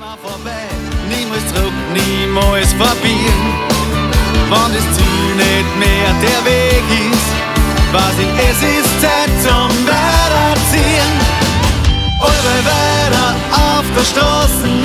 vorbei, niemals zurück, niemals vorbei. Wenn das Ziel nicht mehr der Weg ist, weiß ich, es ist Zeit zum Weiterziehen. Alle weiter auf der Straße